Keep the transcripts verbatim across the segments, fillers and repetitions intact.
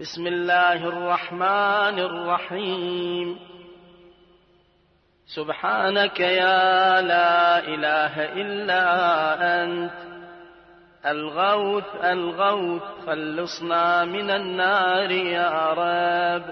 بسم الله الرحمن الرحيم. سبحانك يا لا إله إلا أنت الغوث الغوث خلصنا من النار يا رب.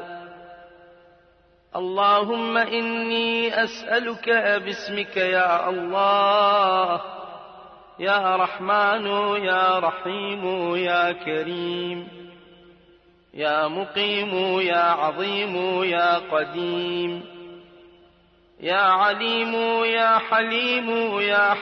اللهم إني أسألك باسمك يا الله، يا رحمن يا رحيم يا كريم، يا مقيم يا عظيم يا قديم، يا عليم يا حليم يا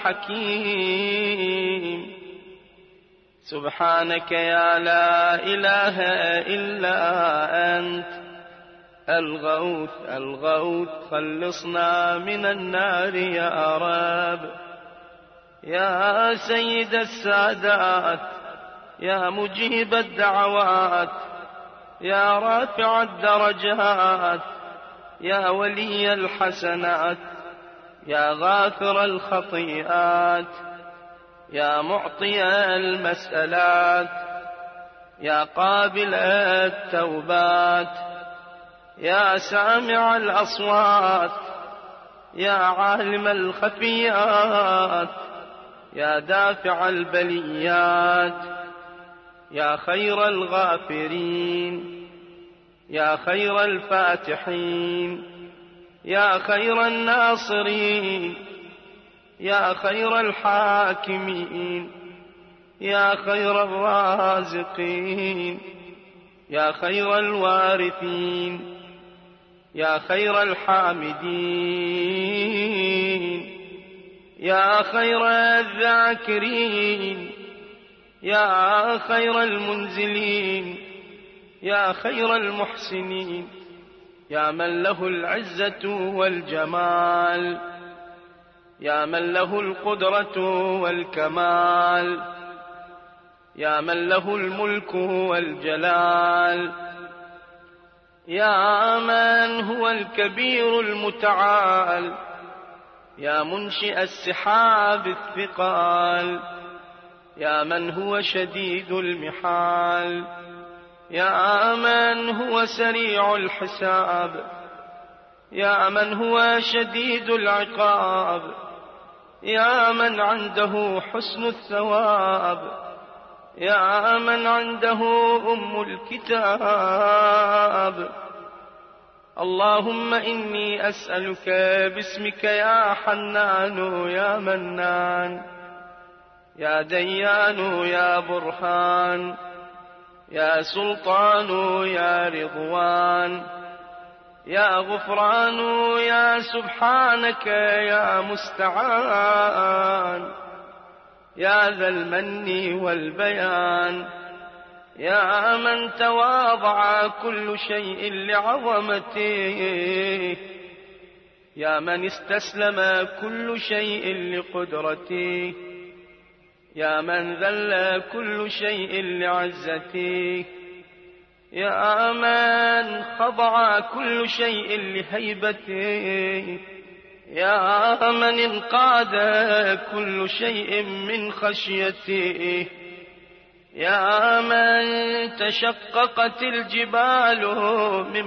حكيم. سبحانك يا لا إله إلا أنت الغوث الغوث خلصنا من النار يا رب. يا سيد السادات، يا مجيب الدعوات، يا رافع الدرجات، يا ولي الحسنات، يا غافر الخطيئات، يا معطي المسألات، يا قابل التوبات، يا سامع الأصوات، يا عالم الخفيات، يا دافع البليات، يا خير الغافرين، يا خير الفاتحين، يا خير الناصرين، يا خير الحاكمين، يا خير الرازقين، يا خير الوارثين، يا خير الحامدين، يا خير الذاكرين، يا خير المنزلين، يا خير المحسنين، يا من له العزة والجمال، يا من له القدرة والكمال، يا من له الملك والجلال، يا من هو الكبير المتعال، يا منشئ السحاب الثقال، يا من هو شديد المحال، يا من هو سريع الحساب، يا من هو شديد العقاب، يا من عنده حسن الثواب، يا من عنده أم الكتاب. اللهم إني أسألك باسمك يا حنان يا منان، يا ديان يا برهان، يا سلطان يا رضوان، يا غفران يا سبحانك يا مستعان، يا ذا المن والبيان، يا من تواضع كل شيء لعظمته، يا من استسلم كل شيء لقدرته، يا من ذل كل شيء لعزته، يا من خضع كل شيء لهيبته، يا من انقاد كل شيء من خشيته، يا من تشققت الجبال من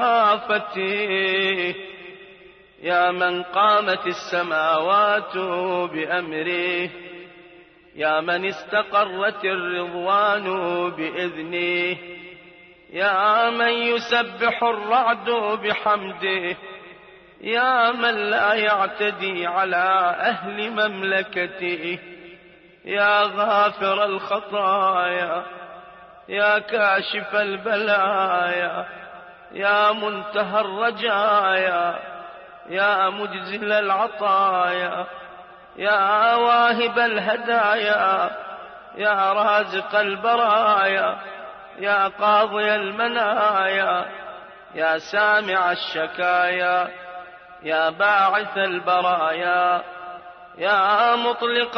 مخافته، يا من قامت السماوات بأمره، يا من استقرت الرضوان بإذنه، يا من يسبح الرعد بحمده، يا من لا يعتدي على أهل مملكته، يا غافر الخطايا، يا كاشف البلايا، يا منتهى الرجايا، يا مجزل العطايا، يا واهب الهدايا، يا رازق البرايا، يا قاضي المنايا، يا سامع الشكايا، يا باعث البرايا، يا مطلق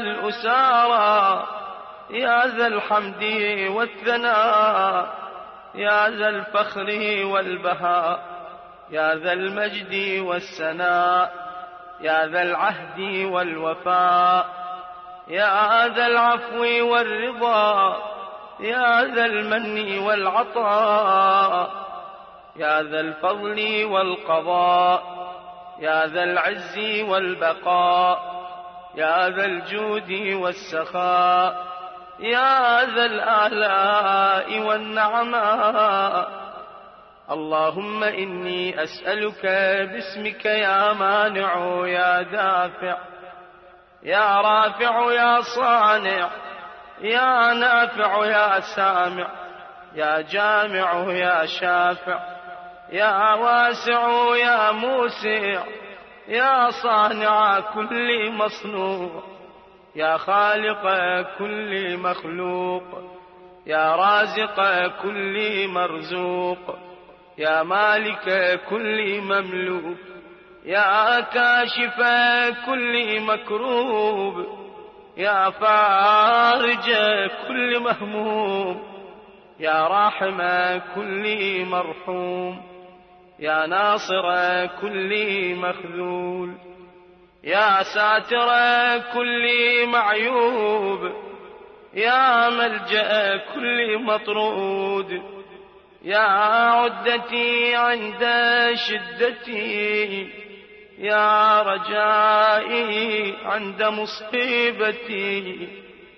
الأسارى، يا ذا الحمد والثناء، يا ذا الفخر والبهاء، يا ذا المجد والسناء، يا ذا العهد والوفاء، يا ذا العفو والرضا، يا ذا المن والعطاء، يا ذا الفضل والقضاء، يا ذا العز والبقاء، يا ذا الجود والسخاء، يا ذا الآلاء والنعماء. اللهم إني أسألك باسمك يا مانع يا دافع، يا رافع يا صانع، يا نافع يا سامع، يا جامع يا شافع، يا واسع يا موسع، يا صانع كل مصنوع، يا خالق كل مخلوق، يا رازق كل مرزوق، يا مالك كل مملوك، يا كاشف كل مكروب، يا فارج كل مهموم، يا راحم كل مرحوم، يا ناصر كل مخذول، يا ساتر كل معيوب، يا ملجأ كل مطرود، يا عدتي عند شدتي، يا رجائي عند مصيبتي،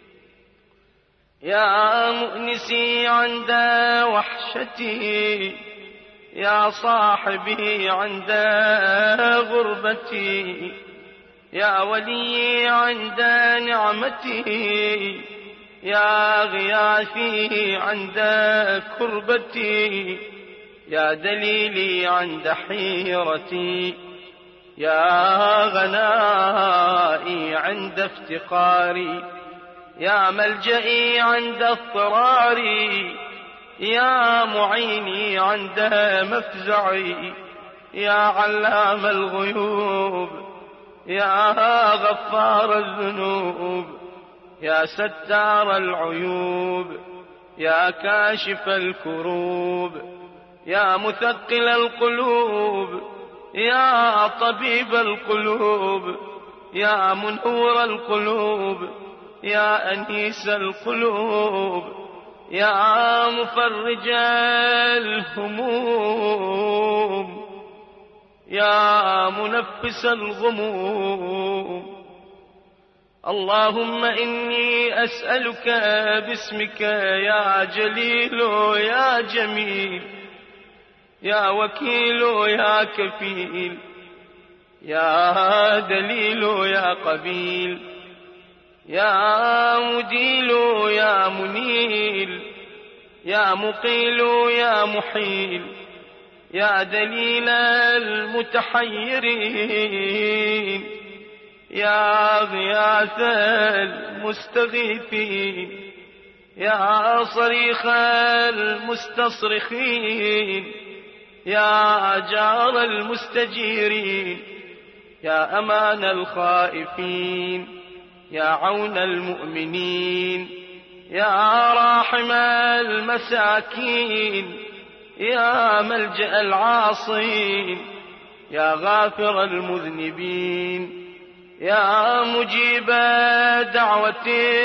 يا مؤنسي عند وحشتي، يا صاحبي عند غربتي، يا ولي عند نعمتي، يا غياثي عند كربتي، يا دليلي عند حيرتي، يا غنائي عند افتقاري، يا ملجئي عند اضطراري، يا معيني عند مفزعي، يا علام الغيوب، يا غفار الذنوب، يا ستار العيوب، يا كاشف الكروب، يا مثقل القلوب، يا طبيب القلوب، يا منور القلوب، يا أنيس القلوب، يا مفرج الهموم، يا منفس الغموم. اللهم إني أسألك باسمك يا جليل يا جميل، يا وكيل يا كفيل، يا دليل يا قبيل، يا مديل يا منيل، يا مقيل يا محيل، يا دليل المتحيرين، يا غياث المستغيثين، يا صريخ المستصرخين، يا جار المستجيرين، يا أمان الخائفين، يا عون المؤمنين، يا راحم المساكين، يا ملجأ العاصين، يا غافر المذنبين، يا مجيب دعوة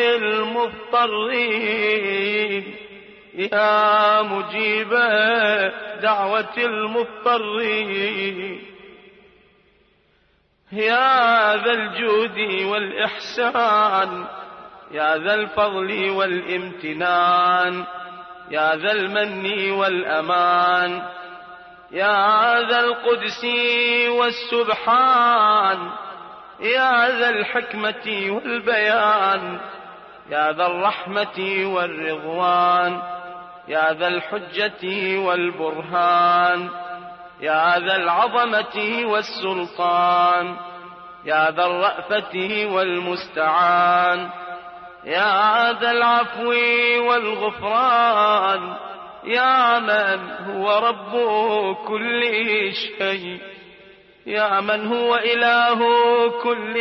المضطرين، يا مجيب دعوة المضطرين، يا ذا الجود والإحسان، يا ذا الفضل والامتنان، يا ذا المن والأمان، يا ذا القدس والسبحان، يا ذا الحكمة والبيان، يا ذا الرحمة والرضوان، يا ذا الحجة والبرهان، يا ذا العظمة والسلطان، يا ذا الرأفة والمستعان، يا ذا العفو والغفران، يا من هو رب كل شيء، يا من هو إله كل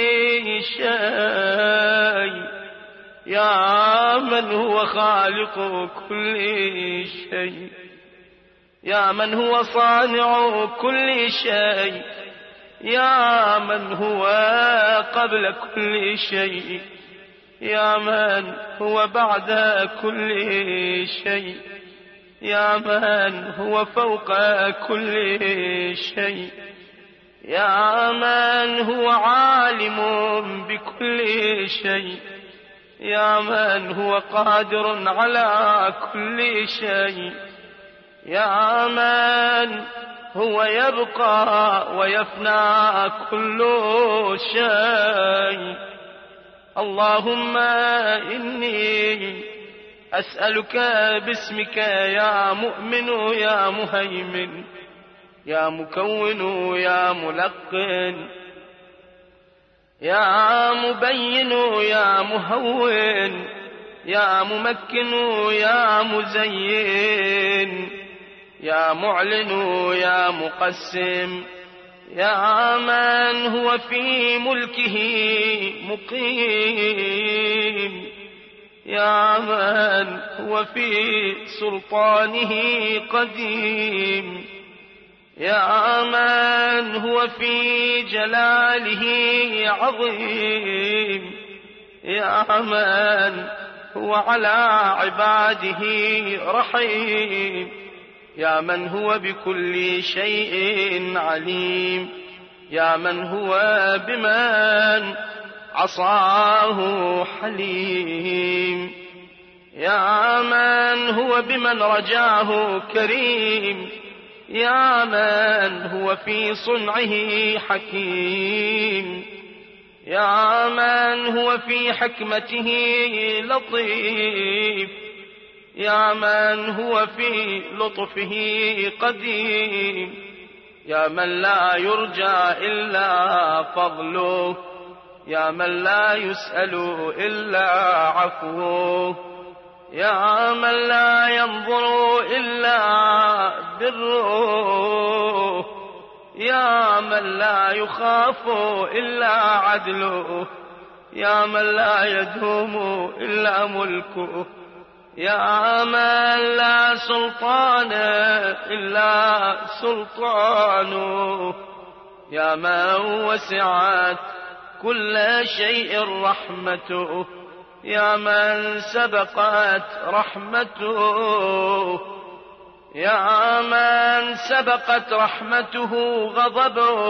شيء، يا من هو خالق كل شيء، يا من هو صانع كل شيء، يا من هو قبل كل شيء، يا من هو بعد كل شيء، يا من هو فوق كل شيء، يا من هو عالم بكل شيء، يا من هو قادر على كل شيء، يا من هو يبقى ويفنى كل شيء. اللهم إني أسألك باسمك يا مؤمن يا مهيمن يا مكون يا ملقن يا مبين يا مهون يا ممكن يا مزين يا معلن يا مقسم، يا من هو في ملكه مقيم، يا من هو في سلطانه قديم، يا من هو في جلاله عظيم، يا من هو على عباده رحيم، يا من هو بكل شيء عليم، يا من هو بمن عصاه حليم، يا من هو بمن رجاه كريم، يا من هو في صنعه حكيم، يا من هو في حكمته لطيف، يا من هو في لطفه قديم، يا من لا يرجى إلا فضله، يا من لا يسأل إلا عفوه، يا من لا ينظر إلا بره، يا من لا يخاف إلا عدله، يا من لا يدوم إلا ملكه، يا من لا سلطان إلا سلطانه، يا من وسعت كل شيء رحمته، يا من سبقت رحمته، يا من سبقت رحمته غضبه،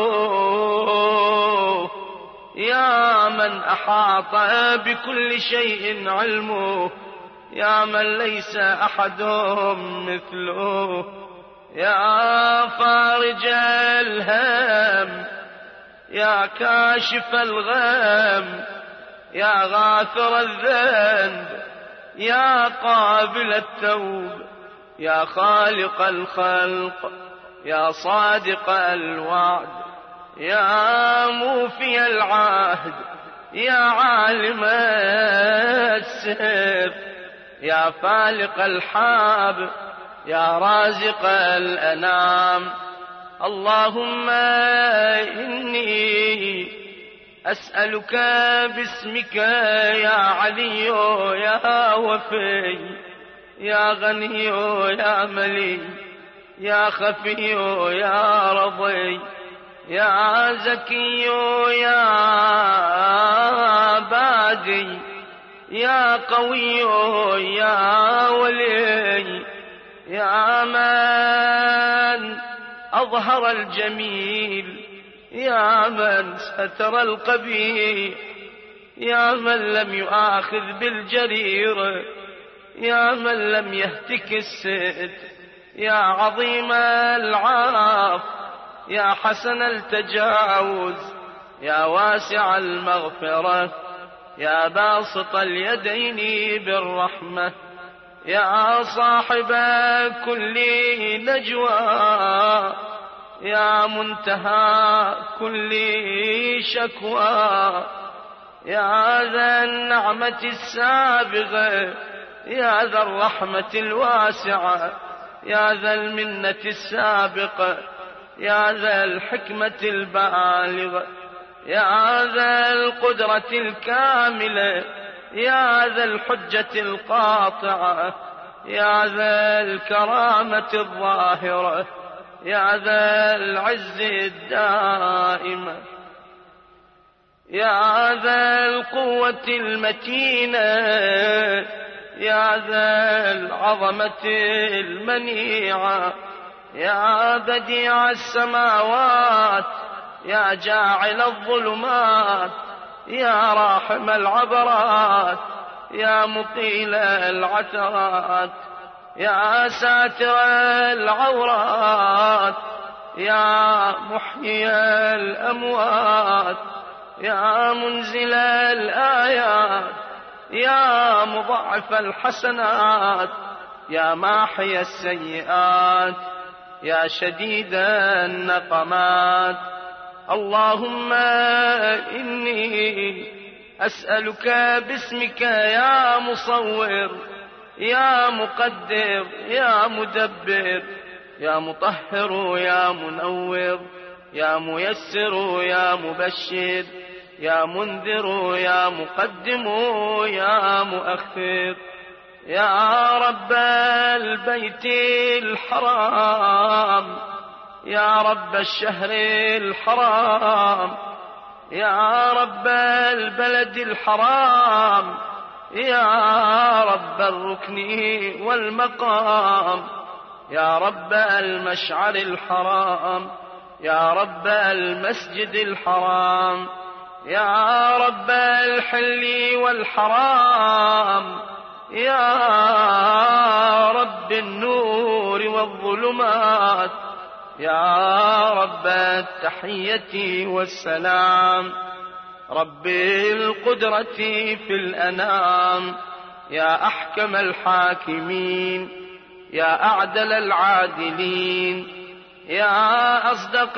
يا من أحاط بكل شيء علمه، يا من ليس أحد مثله، يا فارج الهم، يا كاشف الغم، يا غافر الذنب، يا قابل التوب، يا خالق الخلق، يا صادق الوعد، يا موفي العهد، يا عالم السر، يا فالق الحاب، يا رازق الأنام. اللهم إني أسألك باسمك يا علي يا وفي، يا غني يا ملي، يا خفي يا رضي، يا زكي يا بادي، يا قوي يا ولي، يا من أظهر الجميل، يا من ستر القبيح، يا من لم يؤاخذ بالجريرة، يا من لم يهتك السد، يا عظيم العاف، يا حسن التجاوز، يا واسع المغفرة، يا باسط اليدين بالرحمة، يا صاحب كل نجوى، يا منتهى كل شكوى، يا ذا النعمة السابغة، يا ذا الرحمة الواسعة، يا ذا المنة السابقة، يا ذا الحكمة البالغة، يا ذا القدرة الكاملة، يا ذا الحجة القاطعة، يا ذا الكرامة الظاهرة، يا ذا العز الدائمة، يا ذا القوة المتينة، يا ذا العظمة المنيعة، يا بديع السماوات، يا جاعل الظلمات، يا راحم العبرات، يا مقيل العثرات، يا ساتر العورات، يا محيي الأموات، يا منزل الآيات، يا مضاعف الحسنات، يا ماحي السيئات، يا شديد النقمات. اللهم إني أسألك باسمك يا مصور، يا مقدر، يا مدبر، يا مطهر، يا منور، يا ميسر، يا مبشر، يا منذر، يا مقدم، يا مؤخر، يا رب البيت الحرام، يا رب الشهر الحرام، يا رب البلد الحرام، يا رب الركن والمقام، يا رب المشعر الحرام، يا رب المسجد الحرام، يا رب الحل والحرام، يا رب النور والظلمات، يا رب التحية والسلام، رب القدرة في الأنام، يا أحكم الحاكمين، يا أعدل العادلين، يا أصدق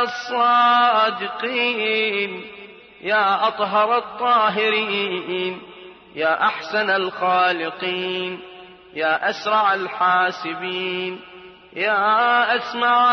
الصادقين، يا أطهر الطاهرين، يا أحسن الخالقين، يا أسرع الحاسبين، يا أسمع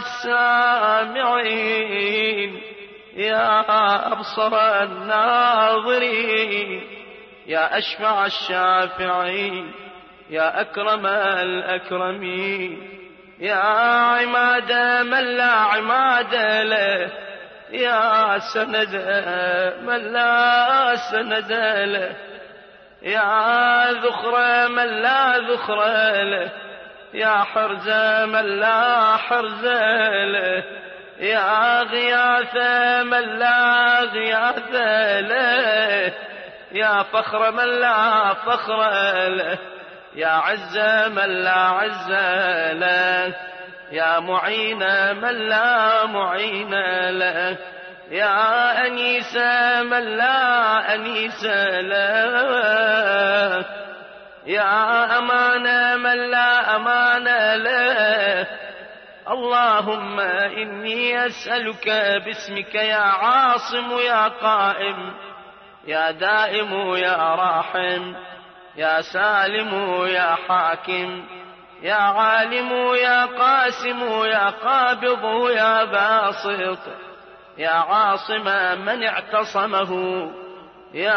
السامعين، يا أبصر الناظرين، يا أشفع الشافعين، يا أكرم الأكرمين، يا عماد من لا عماد له، يا سند من لا سند له، يا ذخر من لا ذخر له، يا حرز من لا حرز له، يا غياث من لا غياث له، يا فخر من لا فخر له، يا عز من لا عز له، يا معين من لا معين له، يا أنيس من لا أنيس له، يا أمان من لا أمان له. اللهم إني أسألك باسمك يا عاصم يا قائم، يا دائم يا راحم، يا سالم يا حاكم، يا عالم يا قاسم، يا قابض يا باسط، يا عاصم من اعتصمه، يا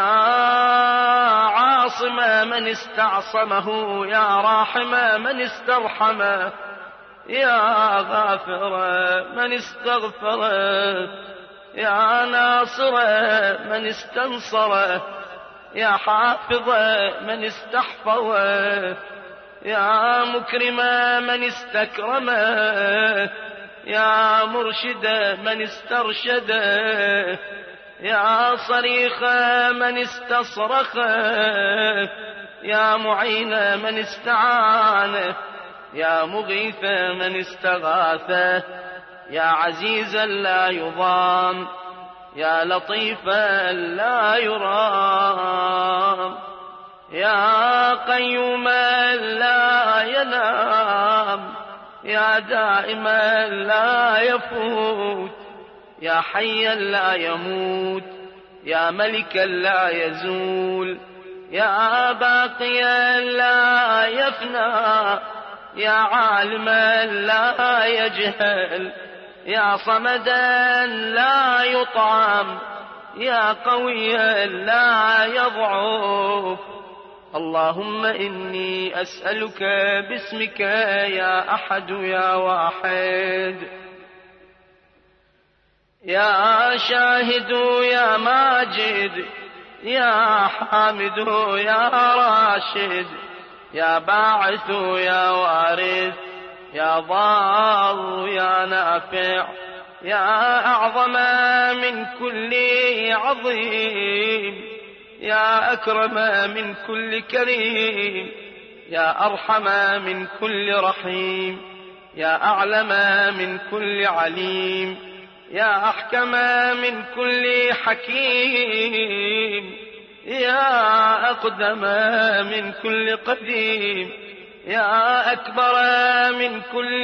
عاصم من استعصمه، يا راحم من استرحمه، يا غافر من استغفره، يا ناصر من استنصره، يا حافظ من استحفظه، يا مكرم من استكرمه، يا مرشد من استرشده، يا صريخ من استصرخه، يا معين من استعانه، يا مغيث من استغاثه، يا عزيزا لا يضام، يا لطيفا لا يرام، يا قيوما لا ينام، يا دائما لا يفوت، يا حيا لا يموت، يا ملكا لا يزول، يا باقيا لا يفنى، يا عالما لا يجهل، يا صمدا لا يطعم، يا قويا لا يضعف. اللهم إني أسألك باسمك يا أحد يا واحد، يا شاهد يا ماجد يا حامد يا راشد، يا باعث يا وارث، يا ضار يا نافع، يا أعظم من كل عظيم، يا أكرم من كل كريم، يا أرحم من كل رحيم، يا أعلم من كل عليم، يا أحكم من كل حكيم، يا أقدم من كل قديم، يا أكبر من كل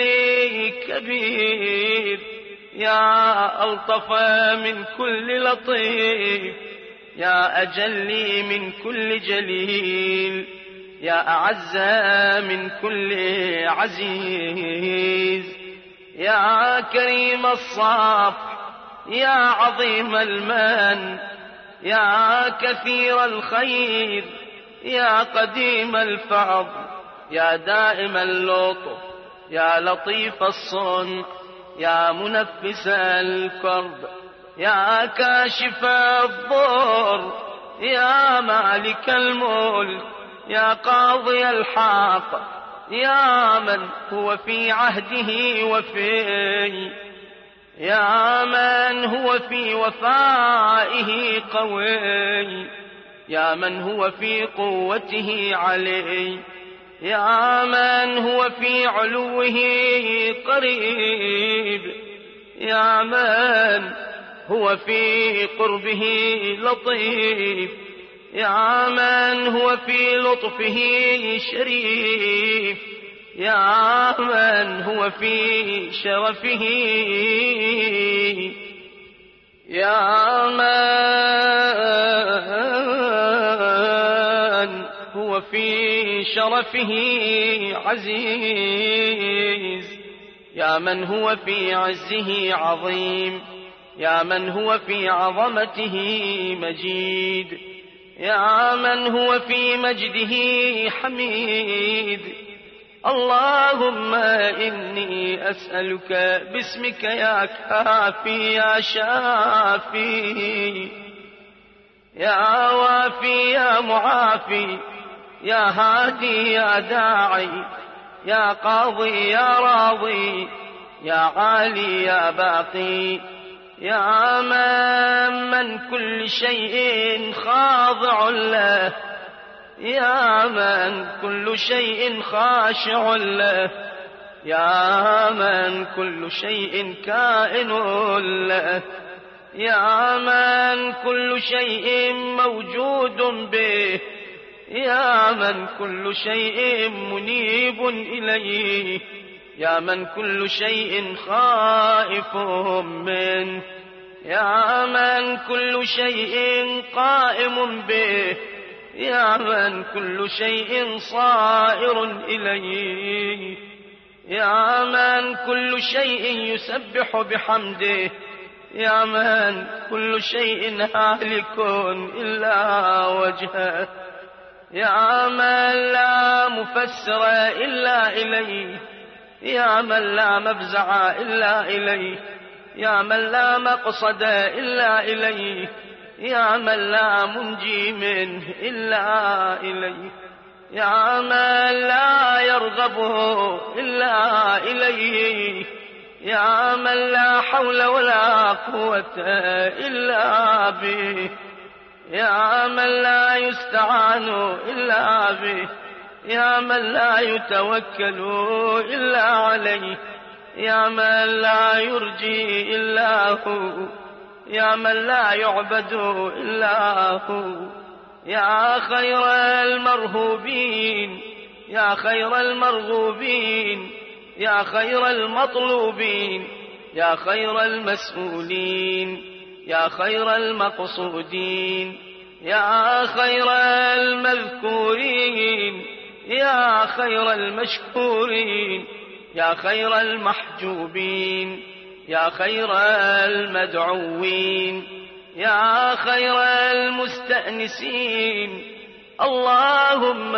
كبير، يا ألطف من كل لطيف، يا أجل من كل جليل، يا أعز من كل عزيز، يا كريم الصف، يا عظيم المن، يا كثير الخير، يا قديم الفضل، يا دائم اللطف، يا لطيف الصنع، يا منفس الكرب، يا كاشف الضر، يا مالك الملك، يا قاضي الحق، يا من هو في عهده وفي، يا من هو في وفائه قوي، يا من هو في قوته علي، يا من هو في علوه قريب، يا من هو في قربه لطيف، يا من هو في لطفه شريف، يا من هو في شرفه، يا من هو في شرفه عزيز، يا من هو في عزه عظيم، يا من هو في عظمته مجيد، يا من هو في مجده حميد. اللهم إني أسألك باسمك يا كافي يا شافي، يا وافي يا معافي، يا هادي يا داعي، يا قاضي يا راضي، يا عالي يا باقي، يا من من كل شيء خاضع له، يا من كل شيء خاشع له، يا من كل شيء كائن له، يا من كل شيء موجود به، يا من كل شيء منيب إليه، يا من كل شيء خائف منه، يا من كل شيء قائم به، يا من كل شيء صائر إليه، يا من كل شيء يسبح بحمده، يا من كل شيء هالك إلا وجهه، يا من لا مفسر إلا إليه، يا من لا مفزع إلا إليه، يا من لا مقصد إلا إليه، يا من لا منجي منه إلا إليه، يا من لا يرغب إلا إليه، يا من لا حول ولا قوة إلا به، يا من لا يستعان إلا به، يا من لا يتوكل إلا عليه، يا من لا يرجي إلا هو، يا من لا يعبد إلا هو، يا خير المرهوبين، يا خير المرغوبين، يا خير المطلوبين، يا خير المسؤولين، يا خير المقصودين، يا خير المذكورين، يا خير المشكورين، يا خير المحجوبين، يا خير المدعوين، يا خير المستأنسين. اللهم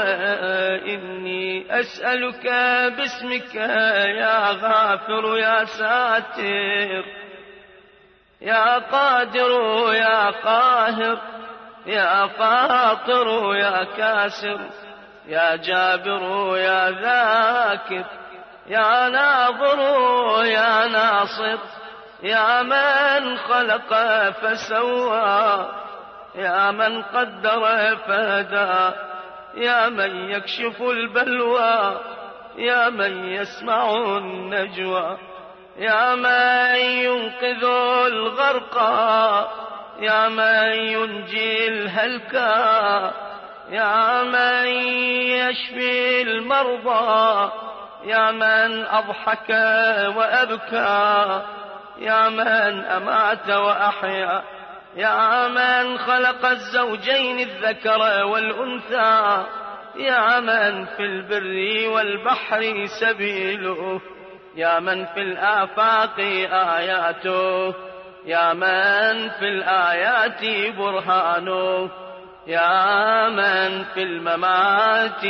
إني أسألك باسمك يا غافر يا ساتر، يا قادر يا قاهر، يا فاطر يا كاسر، يا جابر يا ذاكر، يا ناظر يا ناصر، يا من خلق فسوى، يا من قدر فهدى، يا من يكشف البلوى، يا من يسمع النجوى، يا من ينقذ الغرقى، يا من ينجي الهلكى، يا من يشفي المرضى، يا من أضحك وأبكى، يا من أمات وأحيا، يا من خلق الزوجين الذكر والأنثى، يا من في البر والبحر سبيله، يا من في الآفاق آياته، يا من في الآيات برهانه، يا من في الممات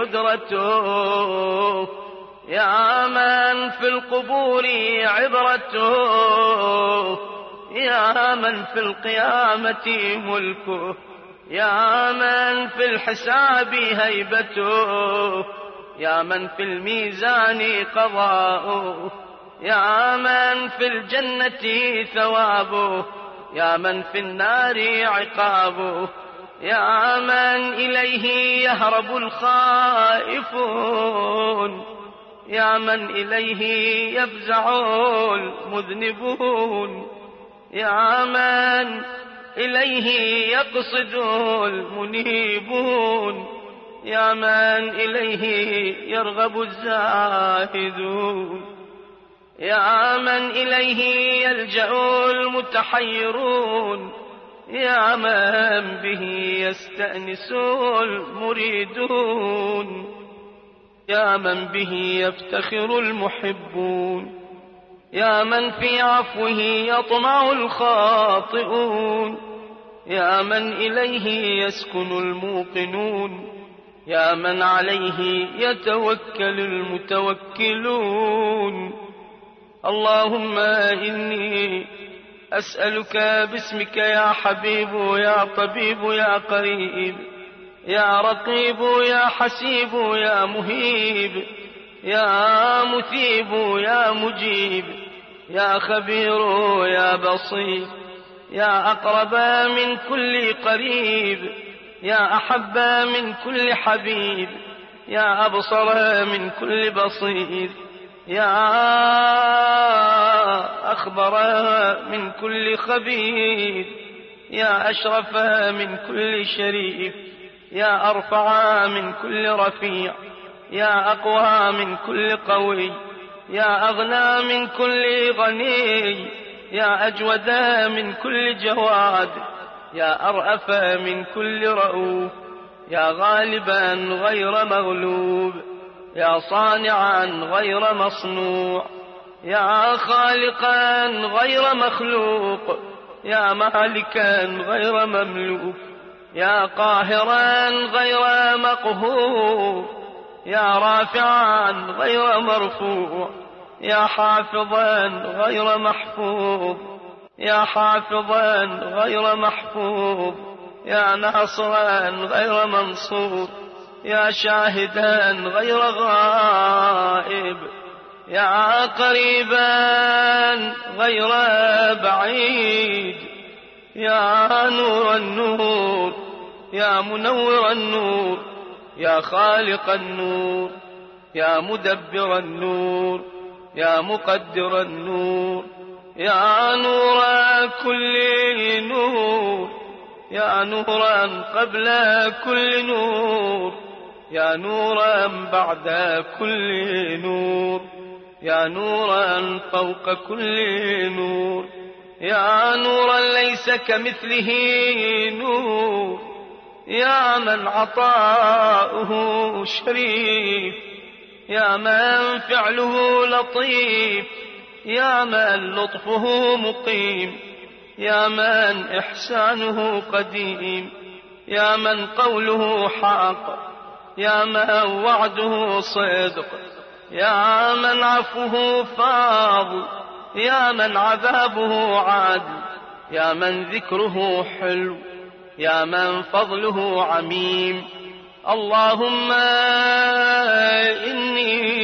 قدرته، يا من في القبور عبرته، يا من في القيامة ملكه، يا من في الحساب هيبته، يا من في الميزان قضاؤه، يا من في الجنة ثوابه، يا من في النار عقابه، يا من إليه يهرب الخائفون، يا من إليه يفزع المذنبون، يا من إليه يقصد المنيبون، يا من إليه يرغب الزاهدون، يا من إليه يلجأ المتحيرون، يا من به يستأنس المريدون، يا من به يفتخر المحبون، يا من في عفوه يطمع الخاطئون، يا من إليه يسكن الموقنون، يا من عليه يتوكل المتوكلون. اللهم إني أسألك باسمك يا حبيب يا طبيب يا قريب يا رقيب يا حسيب يا مهيب يا مثيب يا مجيب يا خبير يا بصير يا أقرب من كل قريب يا أحب من كل حبيب يا أبصر من كل بصير يا أخبر من كل خبير يا أشرف من كل شريف يا أرفع من كل رفيع يا أقوى من كل قوي يا أغنى من كل غني يا أجود من كل جواد يا أرأف من كل رؤوف يا غالبا غير مغلوب يا صانعا غير مصنوع يا خالقا غير مخلوق يا مالكا غير مملوك يا قاهرا غير مقهور يا رافعا غير مرفوع يا حافظا غير محفوظ يا حافظا غير محفوظ يا ناصرا غير منصور يا شاهدا غير غائب يا قريبا غير بعيد يا نور النور يا منور النور يا خالق النور يا مدبر النور يا مقدر النور يا نور كل نور يا نورا قبل كل نور يا نورا بعد كل نور يا نورا فوق كل نور يا نورا ليس كمثله نور يا من عطاؤه شريف يا من فعله لطيف يا من لطفه مقيم يا من إحسانه قديم يا من قوله حق يا من وعده صدق يا من عفوه فاض يا من عذابه عادل، يا من ذكره حلو، يا من فضله عميم. اللهم إني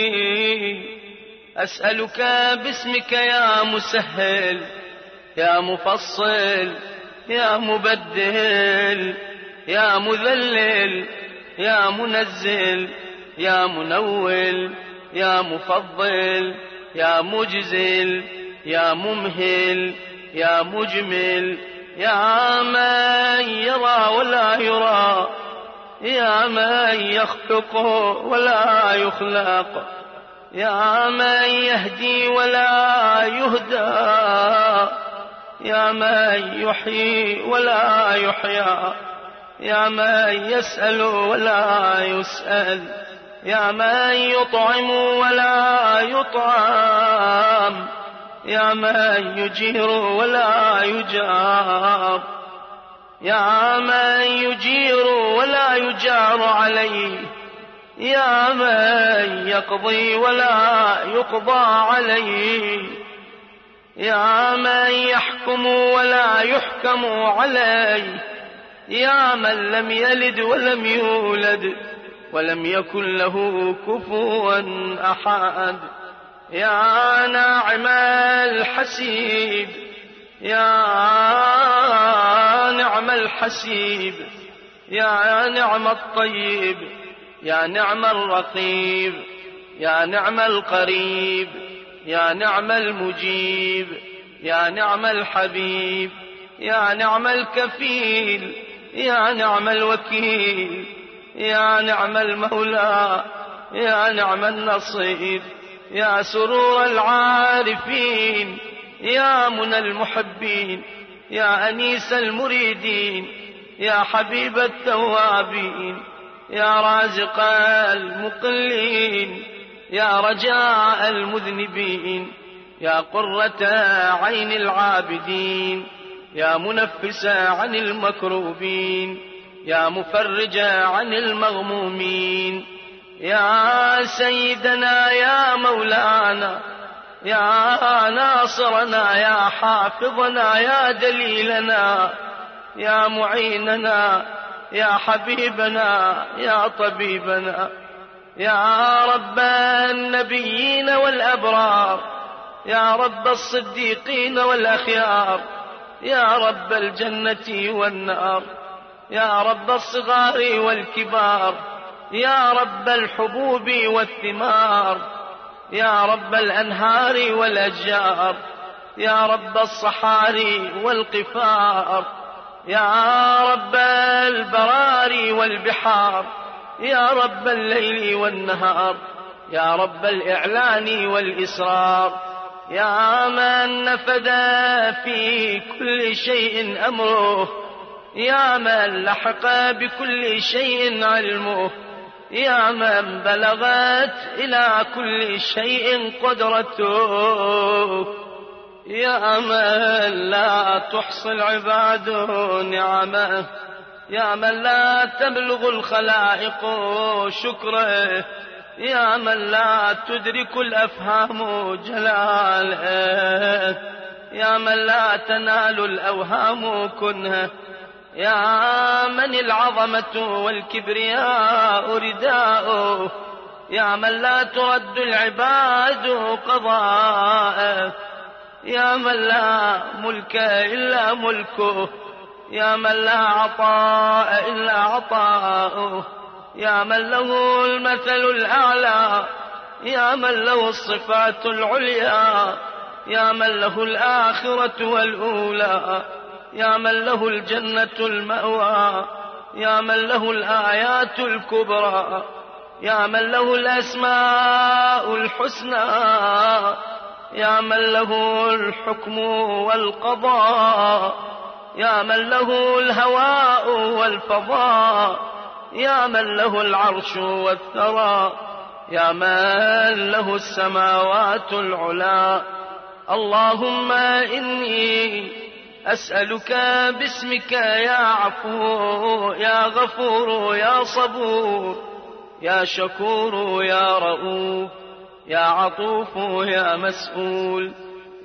أسألك باسمك يا مسهل، يا مفصل، يا مبدل، يا مذلل، يا منزل، يا منول، يا مفضل، يا مجزل، يا ممهل، يا مجمل، يا من يرى ولا يرى، يا من يخلق ولا يخلق، يا من يهدي ولا يهدى، يا من يحيي ولا يحيى، يا من يسأل ولا يسأل، يا من يطعم ولا يطعم، يا من يجير ولا يجار، يا من يجير ولا يجار عليه، يا من يقضي ولا يقضى عليه، يا من يحكم ولا يحكم عليه، يا من لم يلد ولم يولد ولم يكن له كفوا أحد، يا ناعم الحسيب، يا نعم الحسيب، يا نعم الطيب، يا نعم الرقيب، يا نعم القريب، يا نعم المجيب، يا نعم الحبيب، يا نعم الكفيل، يا نعم الوكيل، يا نعم المولى، يا نعم النصير، يا سرور العارفين، يا منى المحبين، يا أنيس المريدين، يا حبيب التوابين، يا رازق المقلين، يا رجاء المذنبين، يا قرة عين العابدين، يا منفس عن المكروبين، يا مفرج عن المغمومين، يا سيدنا يا مولانا، يا ناصرنا، يا حافظنا، يا دليلنا، يا معيننا، يا حبيبنا، يا طبيبنا، يا رب النبيين والأبرار، يا رب الصديقين والأخيار، يا رب الجنة والنار، يا رب الصغار والكبار، يا رب الحبوب والثمار، يا رب الأنهار والأشجار، يا رب الصحاري والقفار، يا رب البراري والبحار، يا رب الليل والنهار، يا رب الإعلان والإسرار، يا من نفد في كل شيء أمره، يا من لحق بكل شيء علمه، يا من بلغت إلى كل شيء قدرته، يا من لا تحصي العباد نعمه، يا من لا تبلغ الخلائق شكره، يا من لا تدرك الأفهام جلاله، يا من لا تنال الأوهام كنهه، يا من العظمة والكبرياء رداؤه، يا من لا ترد العباد قضاءه، يا من لا ملك إلا ملكه، يا من لا عطاء إلا عطاؤه، يا من له المثل الأعلى، يا من له الصفات العليا، يا من له الآخرة والأولى، يا من له الجنة المأوى، يا من له الآيات الكبرى، يا من له الأسماء الحسنى، يا من له الحكم والقضاء، يا من له الهواء والفضاء، يا من له العرش والثرى، يا من له السماوات العلا. اللهم إني أسألك باسمك يا عفو يا غفور يا صبور يا شكور يا رؤوف يا عطوف يا مسؤول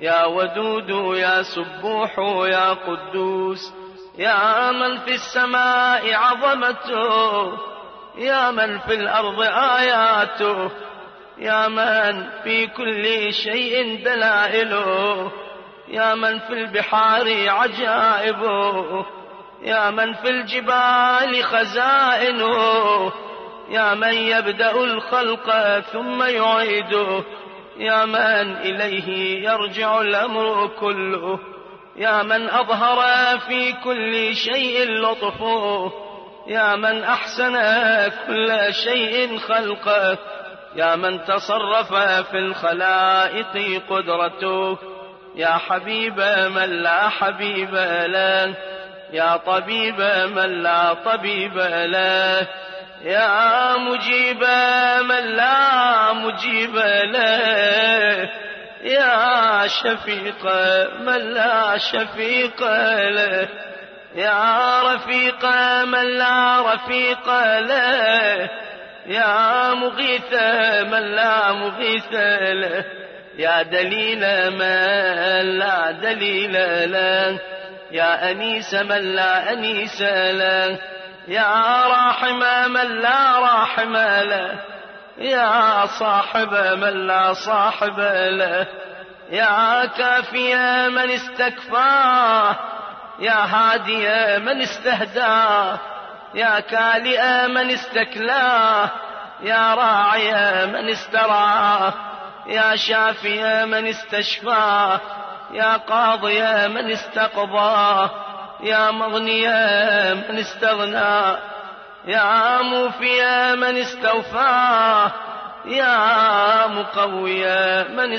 يا ودود يا سبوح يا قدوس، يا من في السماء عظمته، يا من في الأرض آياته، يا من في كل شيء دلائله، يا من في البحار عجائبه، يا من في الجبال خزائنه، يا من يبدأ الخلق ثم يعيده، يا من إليه يرجع الأمر كله، يا من أظهر في كل شيء لطفه، يا من أحسن كل شيء خلقه، يا من تصرف في الخلائق قدرته، يا حبيب من لا حبيب له، يا طبيب من لا طبيب له، يا مجيب من لا مجيب له، يا شفيق من لا شفيق له، يا رفيق من لا رفيق له، يا مغيث من لا مغيث له، يا دليل من لا دليل له، يا أنيس من لا أنيس له، يا راحم من لا راحم له، يا صاحب من لا صاحب له، يا كافي من استكفاه، يا هادي من استهداه، يا كالئ من استكلاه، يا راعي من استرعاه، يا شافي من استشفاه، يا قاضي من استقضاه، يا مغني من استغنى، يا موفي من استوفاه، يا مقوي من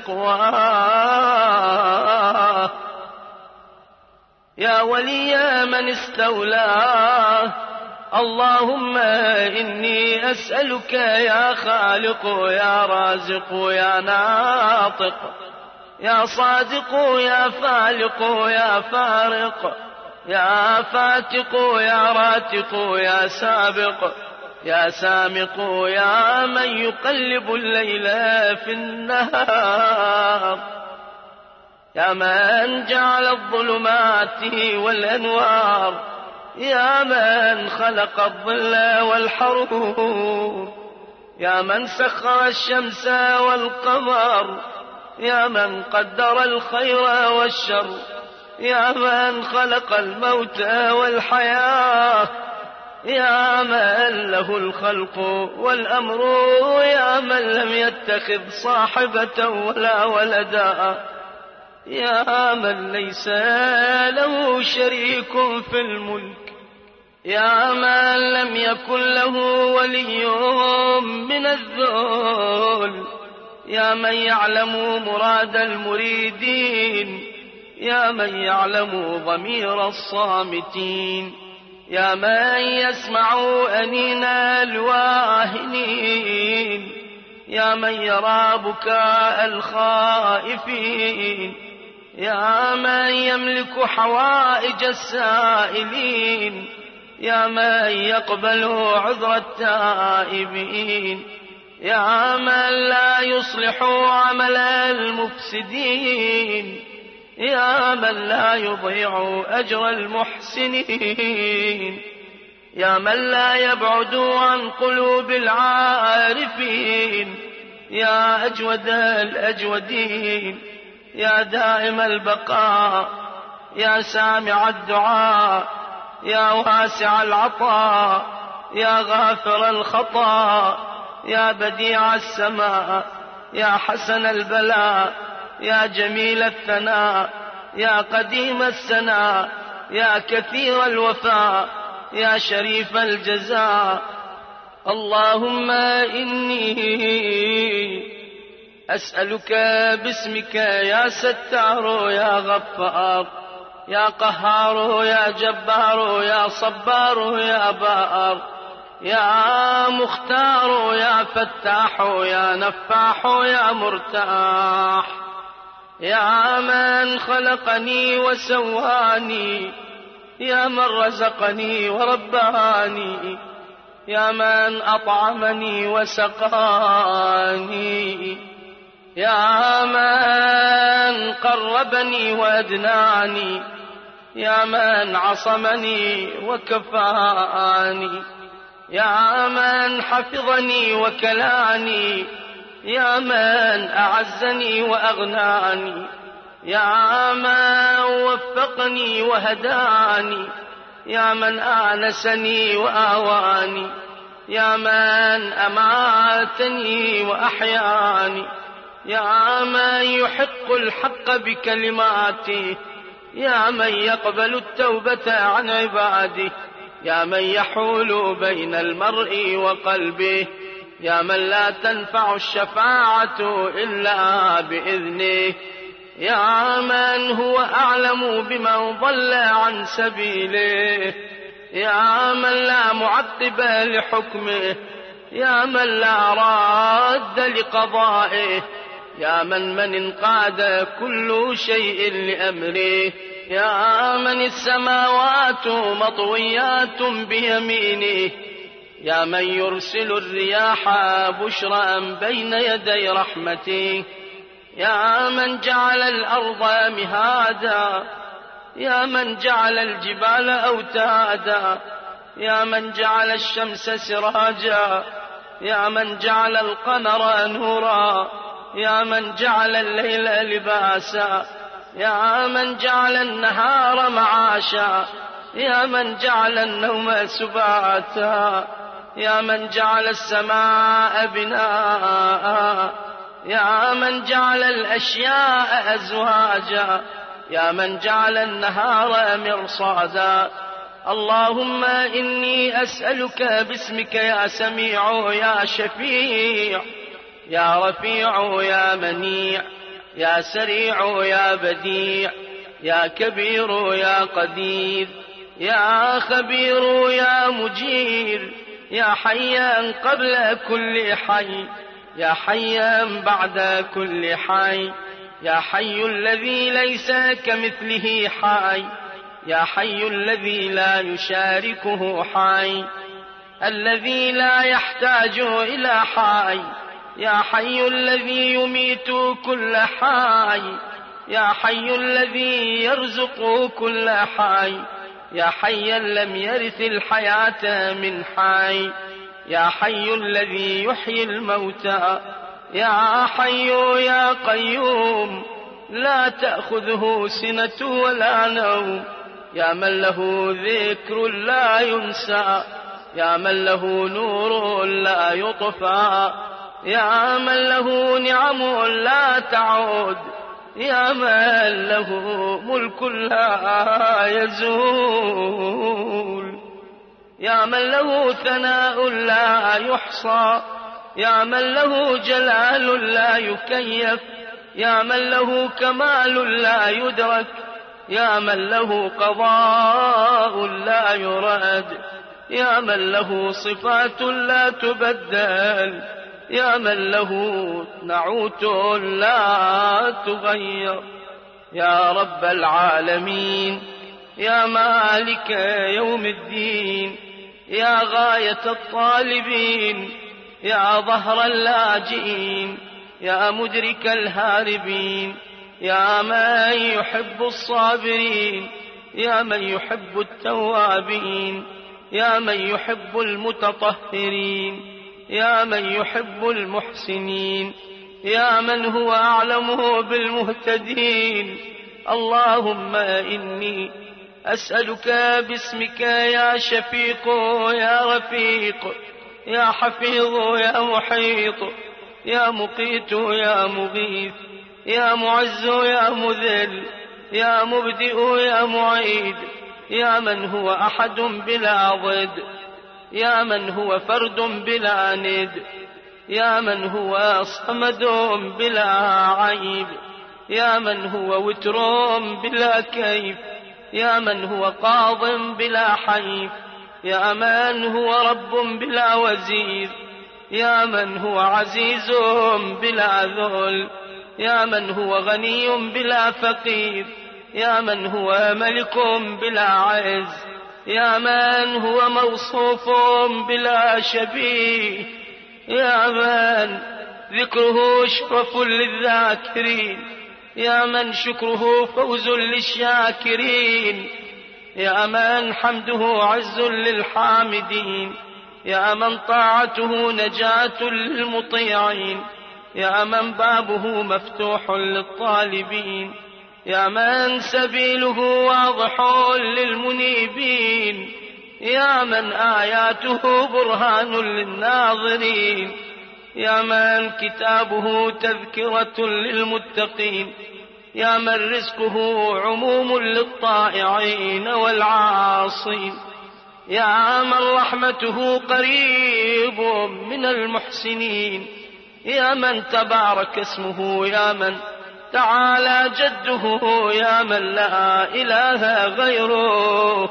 استقواه، يا ولي من استولاه. اللهم إني أسألك يا خالق يا رازق يا ناطق يا صادق يا فالق يا فارق يا فاتق يا راتق يا سابق يا سامق يا من يقلب الليل في النهار، يا من جعل الظلمات والأنوار، يا من خلق الظل والحرور، يا من سخر الشمس والقمر، يا من قدر الخير والشر، يا من خلق الموت والحياة، يا من له الخلق والأمر، يا من لم يتخذ صاحبة ولا ولدا، يا من ليس له شريك في الملك، يا من لم يكن له ولي من الذل، يا من يعلم مراد المريدين، يا من يعلم ضمير الصامتين، يا من يسمع أنين الواهنين، يا من يرى بكاء الخائفين، يا من يملك حوائج السائلين، يا من يقبل عذر التائبين، يا من لا يصلح عمل المفسدين، يا من لا يضيع أجر المحسنين، يا من لا يبعد عن قلوب العارفين، يا أجود الأجودين، يا دائم البقاء، يا سامع الدعاء، يا واسع العطاء، يا غافر الخطا، يا بديع السماء، يا حسن البلاء، يا جميل الثناء، يا قديم السناء، يا كثير الوفاء، يا شريف الجزاء. اللهم إني أسألك باسمك يا ستار يا غفار يا قهار يا جبار يا صبار يا بار يا مختار يا فتاح يا نفاح يا مرتاح، يا من خلقني وسواني، يا من رزقني ورباني، يا من أطعمني وسقاني، يا من قربني وأدناني، يا من عصمني وكفاني، يا من حفظني وكلاني، يا من أعزني وأغناني، يا من وفقني وهداني، يا من آنسني وآواني، يا من أماتني وأحياني، يا من يحق الحق بكلماته، يا من يقبل التوبة عن عباده، يا من يحول بين المرء وقلبه، يا من لا تنفع الشفاعة إلا بإذنه، يا من هو أعلم بمن ضل عن سبيله، يا من لا معقب لحكمه، يا من لا راد لقضائه، يا من من انقاد كل شيء لأمره، يا من السماوات مطويات بيمينه، يا من يرسل الرياح بشرا بين يدي رحمته، يا من جعل الأرض مهادا، يا من جعل الجبال أوتادا، يا من جعل الشمس سراجا، يا من جعل القمر نورا، يا من جعل الليل لباسا، يا من جعل النهار معاشا، يا من جعل النوم سباتا، يا من جعل السماء بناء، يا من جعل الأشياء أزواجا، يا من جعل النهار مرصادا. اللهم إني أسألك باسمك يا سميع يا شفيع يا رفيع يا منيع يا سريع يا بديع يا كبير يا قدير يا خبير يا مجير يا حيا قبل كل حي يا حيا بعد كل حي يا حي الذي ليس كمثله حي يا حي الذي لا يشاركه حي الذي لا يحتاج إلى حي يا حي الذي يميت كل حي يا حي الذي يرزق كل حي يا حيا لم يرث الحياة من حي يا حي الذي يحيي الموتى يا حي يا قيوم لا تأخذه سنة ولا نوم يا من له ذكر لا ينسى يا من له نور لا يطفى يا من له نعم لا تعود يا من له ملك لا يزول يا من له ثناء لا يحصى يا من له جلال لا يكيف يا من له كمال لا يدرك يا من له قضاء لا يراد يا من له صفات لا تبدل يا من له نعوت لا تغير يا رب العالمين يا مالك يوم الدين يا غاية الطالبين يا ظهر اللاجئين يا مدرك الهاربين يا من يحب الصابرين يا من يحب التوابين يا من يحب المتطهرين يا من يحب المحسنين يا من هو أعلمه بالمهتدين اللهم إني أسألك باسمك يا شفيق يا رفيق يا حفيظ يا محيط يا مقيت يا مغيث يا معز يا مذل يا مبدئ يا معيد يا من هو أحد بلا ضد يا من هو فرد بلا ند يا من هو صمد بلا عيب يا من هو وتر بلا كيف يا من هو قاض بلا حيف يا من هو رب بلا وزير يا من هو عزيز بلا ذل يا من هو غني بلا فقير يا من هو ملك بلا عز يا من هو موصوف بلا شبيه يا من ذكره شرف للذاكرين يا من شكره فوز للشاكرين، يا من حمده عز للحامدين، يا من طاعته نجاة للمطيعين، يا من بابه مفتوح للطالبين، يا من سبيله واضح للمنيبين، يا من آياته برهان للناظرين، يا من كتابه تذكرة للمتقين، يا من رزقه عموم للطائعين والعاصين، يا من رحمته قريب من المحسنين، يا من تبارك اسمه، يا من تعالى جده، يا من لا إله غيره،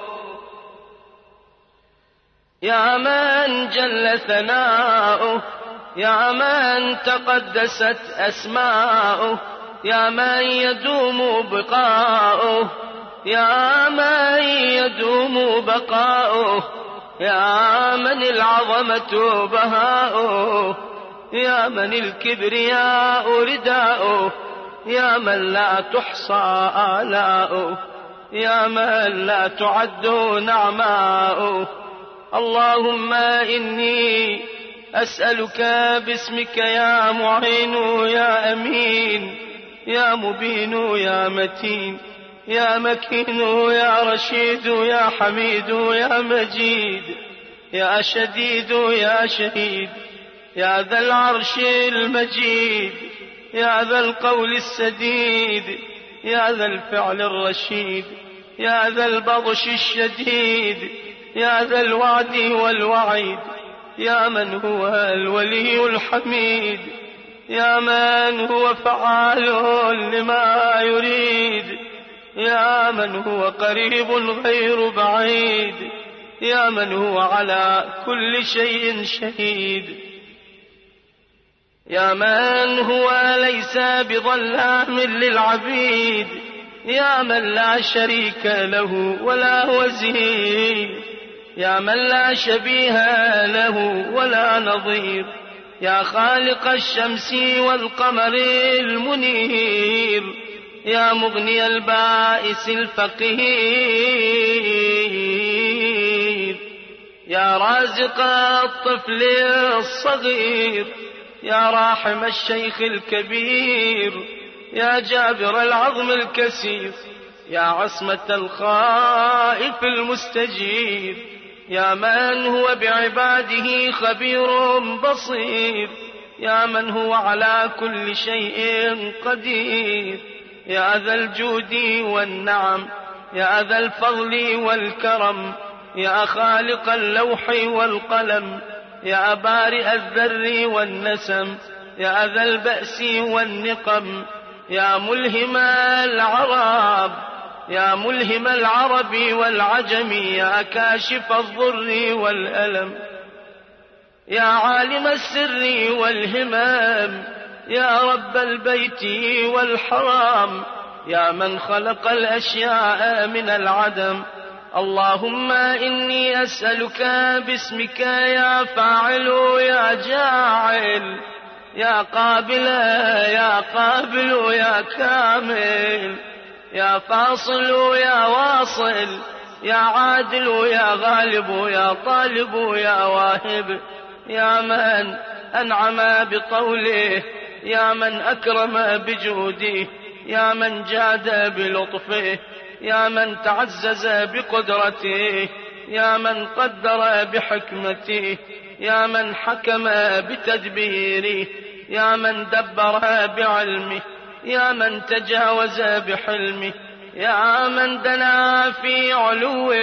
يا من جل ثناؤه، يا من تقدست أسماؤه، يا من يدوم بقاؤه، يا من يدوم بقاؤه، يا من العظمة بهاؤه، يا من الكبرياء رداؤه، يا من لا تحصى آلاؤه، يا من لا تعد نعماؤه. اللهم إني أسألك باسمك يا معين يا أمين يا مبين يا متين يا مكين يا رشيد يا حميد يا مجيد يا شديد يا شهيد يا ذا العرش المجيد يا ذا القول السديد يا ذا الفعل الرشيد يا ذا البطش الشديد يا ذا الوعد والوعيد يا من هو الولي الحميد يا من هو فعال لما يريد يا من هو قريب غير بعيد يا من هو على كل شيء شهيد يا من هو ليس بظلام للعبيد يا من لا شريك له ولا وزير يا من لا شبيه له ولا نظير يا خالق الشمس والقمر المنير يا مغني البائس الفقير يا رازق الطفل الصغير يا راحم الشيخ الكبير يا جابر العظم الكسير يا عصمة الخائف المستجير يا من هو بعباده خبير بصير يا من هو على كل شيء قدير يا ذا الجود والنعم يا ذا الفضل والكرم يا خالق اللوح والقلم يا بارئ الذر والنسم يا ذا البأس والنقم يا ملهم العرب يا ملهم العرب والعجم يا كاشف الضر والألم يا عالم السر والهمام يا رب البيت والحرام يا من خلق الأشياء من العدم اللهم إني أسألك باسمك يا فاعل يا جاعل يا قابل يا قابل يا كامل يا فاصل يا واصل يا عادل يا غالب يا طالب يا واهب يا من أنعم بطوله يا من أكرم بجوده يا من جاد بلطفه يا من تعزز بقدرته يا من قدر بحكمته يا من حكم بتدبيره يا من دبر بعلمه يا من تجاوز بحلمه يا من دنا في علوه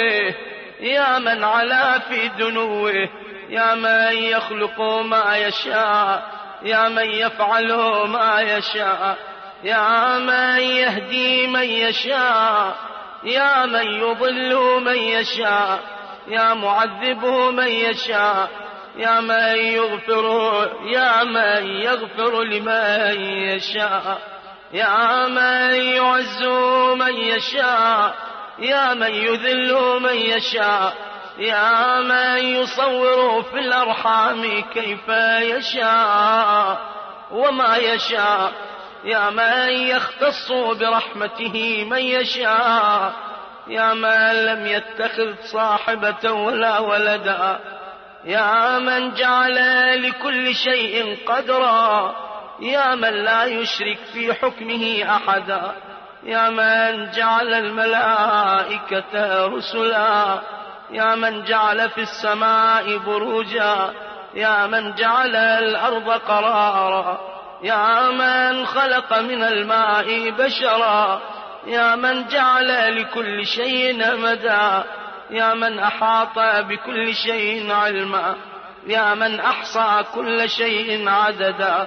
يا من علا في دنوه يا من يخلق ما يشاء يا من يفعل ما يشاء يا من يهدي من يشاء يا من يضل من يشاء يا معذب من يشاء يا من يغفر يا من يغفر لمن يشاء يا من يعز من يشاء يا من يذل من يشاء يا من يصور في الأرحام كيف يشاء وما يشاء يا من يختص برحمته من يشاء، يا من لم يتخذ صاحبة ولا ولدا، يا من جعل لكل شيء قدرا، يا من لا يشرك في حكمه أحدا، يا من جعل الملائكة رسلا، يا من جعل في السماء بروجا، يا من جعل الأرض قرارا، يا من خلق من الماء بشرا، يا من جعل لكل شيء أمدا، يا من أحاط بكل شيء علما، يا من أحصى كل شيء عددا.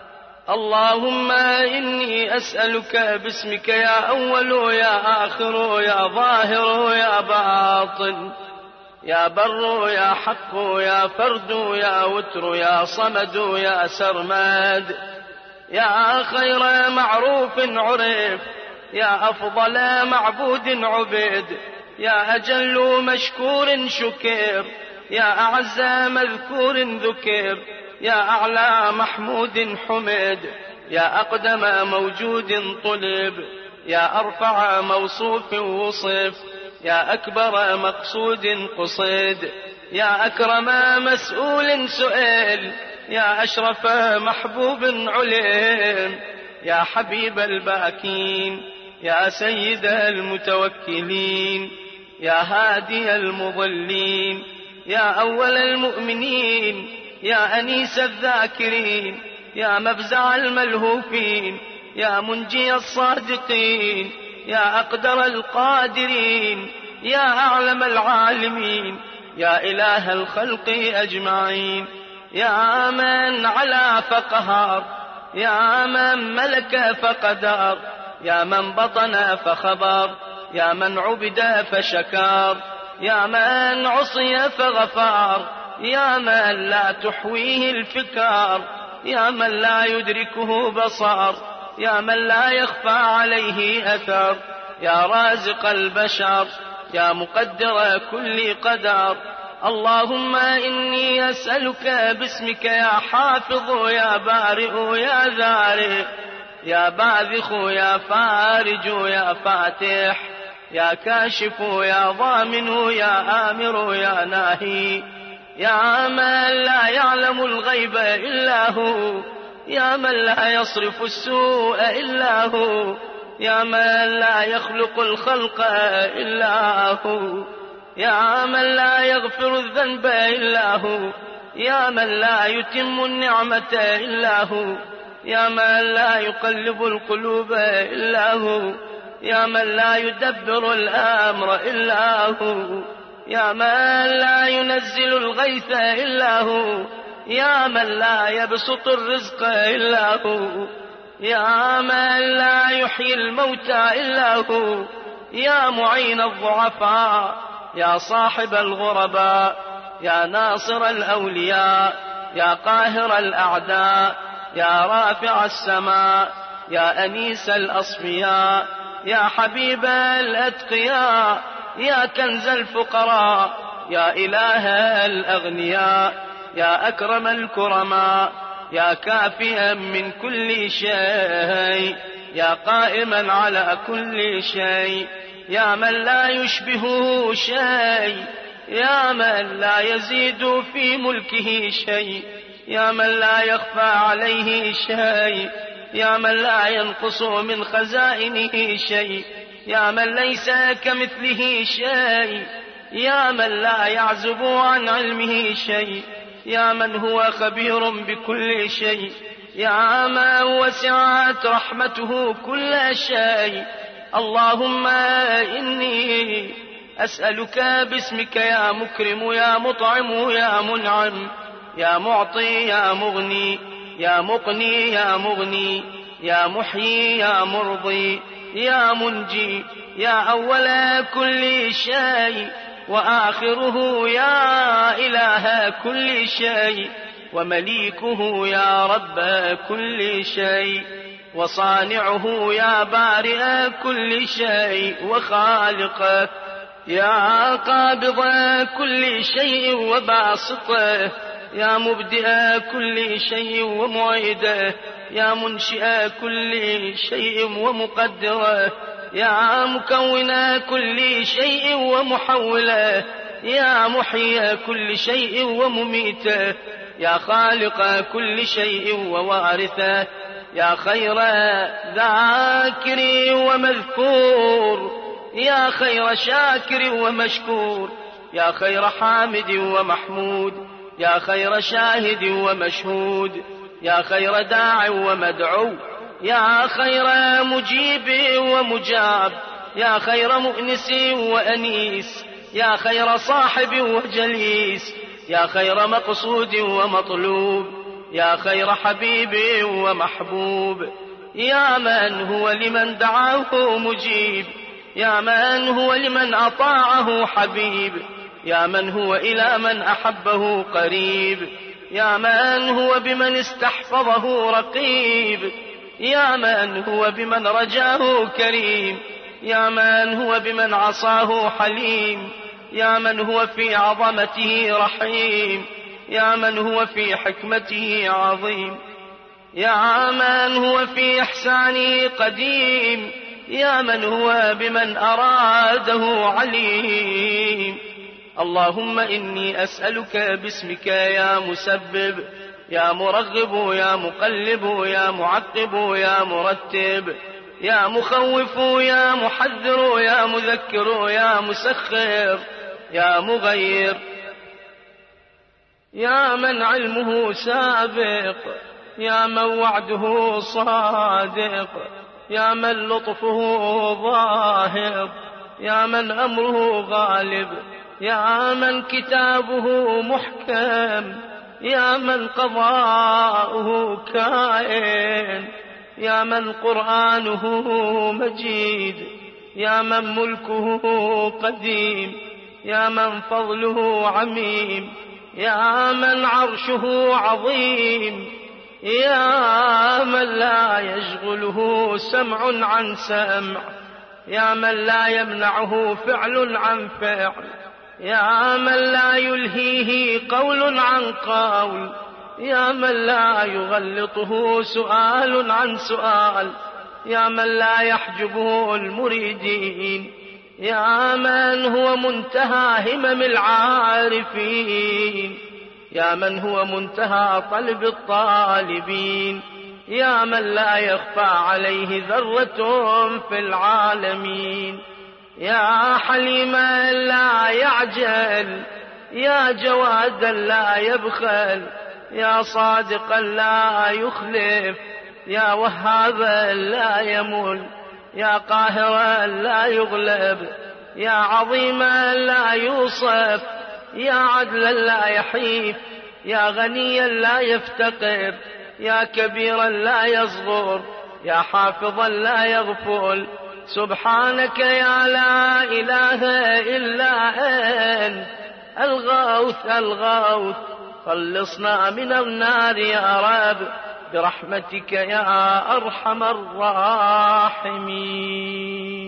اللهم إني أسألك باسمك يا أول يا آخر يا ظاهر يا باطن يا بر يا حق يا فرد يا وتر يا صمد يا سرمد، يا خير معروف عرف، يا أفضل معبود عبد، يا أجل مشكور شكر، يا أعز مذكور ذكر، يا أعلى محمود حمد، يا أقدم موجود طلب، يا أرفع موصوف وصف، يا أكبر مقصود قصد، يا أكرم مسؤول سئل، يا أشرف محبوب علم، يا حبيب الباكين، يا سيد المتوكلين، يا هادي المضلين، يا أول المؤمنين، يا أنيس الذاكرين، يا مفزع الملهوفين، يا منجي الصادقين، يا أقدر القادرين، يا أعلم العالمين، يا إله الخلق أجمعين، يا من علا فقهر، يا من ملك فقدر، يا من بطن فخبر، يا من عبد فشكر، يا من عصي فغفر، يا من لا تحويه الفكر، يا من لا يدركه بصر، يا من لا يخفى عليه أثر، يا رازق البشر، يا مقدر كل قدر. اللهم إني أسألك باسمك يا حافظ يا بارئ يا ذارئ، يا باذخ يا فارج يا فاتح، يا كاشف يا ضامن يا آمر يا ناهي، يا من لا يعلم الغيب إلا هو، يا من لا يصرف السوء إلا هو، يا من لا يخلق الخلق إلا هو، يا من لا يغفر الذنب إلا هو، يا من لا يتم النعمة إلا هو، يا من لا يقلب القلوب إلا هو، يا من لا يدبر الأمر إلا هو، يا من لا ينزل الغيث إلا هو، يا من لا يبسط الرزق إلا هو، يا من لا يحيي الموتى إلا هو، يا معين الضعفاء، يا صاحب الغرباء، يا ناصر الأولياء، يا قاهر الأعداء، يا رافع السماء، يا أنيس الأصفياء، يا حبيب الأتقياء، يا كنز الفقراء، يا إله الأغنياء، يا أكرم الكرماء، يا كافيا من كل شيء، يا قائما على كل شيء، يا من لا يشبهه شيء، يا من لا يزيد في ملكه شيء، يا من لا يخفى عليه شيء، يا من لا ينقص من خزائنه شيء، يا من ليس كمثله شيء، يا من لا يعزب عن علمه شيء، يا من هو خبير بكل شيء، يا من وسعت رحمته كل شيء. اللهم إني أسألك باسمك يا مكرم يا مطعم يا منعم، يا معطي يا مغني، يا مقني يا مغني، يا محيي يا مرضي، يا منجي، يا أول كل شيء وآخره، يا إله كل شيء ومليكه، يا رب كل شيء وصانعه، يا بارئ كل شيء وخالقه، يا قابض كل شيء وباسطه، يا مبدئ كل شيء ومعيده، يا منشئ كل شيء ومقدره، يا مكون كل شيء ومحوله، يا محيي كل شيء ومميته، يا خالق كل شيء ووارثه، يا خير ذاكر ومذكور، يا خير شاكر ومشكور، يا خير حامد ومحمود، يا خير شاهد ومشهود، يا خير داع ومدعو، يا خير مجيب ومجاب، يا خير مؤنس وأنيس، يا خير صاحب وجليس، يا خير مقصود ومطلوب، يا خير حبيب ومحبوب، يا من هو لمن دعاه مجيب، يا من هو لمن أطاعه حبيب، يا من هو إلى من أحبه قريب، يا من هو بمن استحفظه رقيب، يا من هو بمن رجاه كريم، يا من هو بمن عصاه حليم، يا من هو في عظمته رحيم، يا من هو في حكمته عظيم، يا من هو في إحسانه قديم، يا من هو بمن أراده عليم. اللهم إني أسألك باسمك يا مسبب، يا مرغب، يا مقلب، يا معقب، يا مرتب، يا مخوف، يا محذر، يا مذكر، يا مسخر، يا مغير، يا من علمه سابق، يا من وعده صادق، يا من لطفه ظاهر، يا من أمره غالب، يا من كتابه محكم، يا من قضاؤه كائن، يا من قرآنه مجيد، يا من ملكه قديم، يا من فضله عميم، يا من عرشه عظيم، يا من لا يشغله سمع عن سمع، يا من لا يمنعه فعل عن فعل، يا من لا يلهيه قول عن قول، يا من لا يغلطه سؤال عن سؤال، يا من لا يحجبه المريدين، يا من هو منتهى همم العارفين، يا من هو منتهى طلب الطالبين، يا من لا يخفى عليه ذرة في العالمين، يا حليما لا يعجل، يا جوادا لا يبخل، يا صادقا لا يخلف، يا وهابا لا يمل، يا قاهرا لا يغلب، يا عظيما لا يوصف، يا عدلا لا يحيف، يا غنيا لا يفتقر، يا كبيرا لا يصغر، يا حافظا لا يغفل. سبحانك يا لا إله إلا أنت الغوث الغوث، خلصنا من النار يا رب برحمتك يا أرحم الراحمين.